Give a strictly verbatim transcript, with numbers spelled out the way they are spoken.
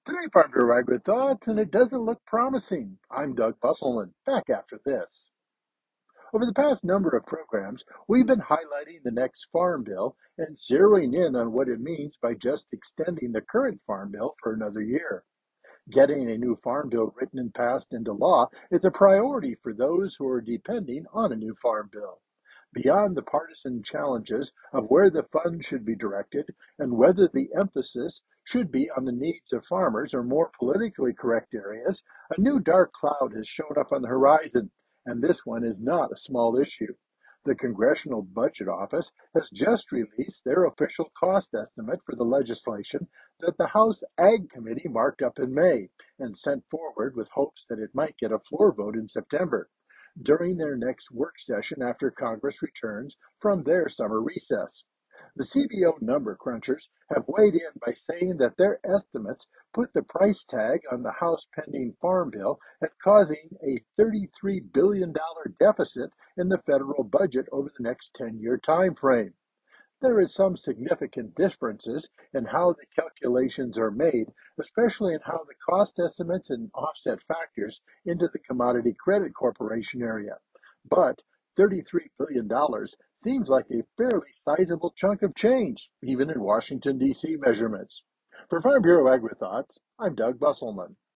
Today, Farm Bureau Agri Thoughts, and it doesn't look promising. I'm Doug Busselman, back after this. Over the past number of programs, we've been highlighting the next Farm Bill and zeroing in on what it means by just extending the current Farm Bill for another year. Getting a new farm bill written and passed into law is a priority for those who are depending on a new farm bill. Beyond the partisan challenges of where the funds should be directed and whether the emphasis should be on the needs of farmers or more politically correct areas, a new dark cloud has shown up on the horizon, and this one is not a small issue. The Congressional Budget Office has just released their official cost estimate for the legislation that the House Ag Committee marked up in May and sent forward with hopes that it might get a floor vote in September during their next work session after Congress returns from their summer recess. The C B O number crunchers have weighed in by saying that their estimates put the price tag on the House pending Farm Bill at causing a thirty-three billion dollars deficit in the federal budget over the next ten-year time frame. There is some significant differences in how the calculations are made, especially in how the cost estimates and offset factors into the Commodity Credit Corporation area. But thirty-three billion dollars seems like a fairly sizable chunk of change, even in Washington, D C measurements. For Farm Bureau Agri Thoughts, I'm Doug Busselman.